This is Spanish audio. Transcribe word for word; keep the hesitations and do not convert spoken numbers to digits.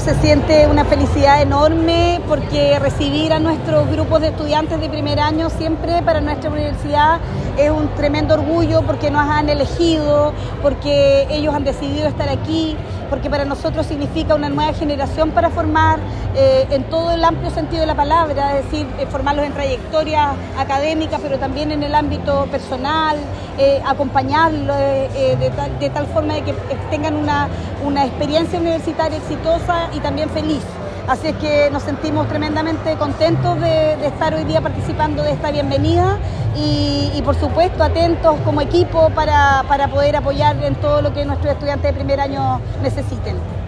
se siente una felicidad enorme porque recibir a nuestros grupos de estudiantes de primer año siempre para nuestra universidad es un tremendo orgullo porque nos han elegido, porque ellos han decidido estar aquí, porque para nosotros significa una nueva generación para formar eh, en todo el amplio sentido de la palabra, es decir, eh, formarlos en trayectorias académicas, pero también en el ámbito personal, eh, acompañarlos eh, eh, de, tal, de tal forma de que tengan una, una experiencia universitaria exitosa y también feliz. Así es que nos sentimos tremendamente contentos de, de estar hoy día participando de esta bienvenida y, y por supuesto atentos como equipo para, para poder apoyar en todo lo que nuestros estudiantes de primer año necesiten.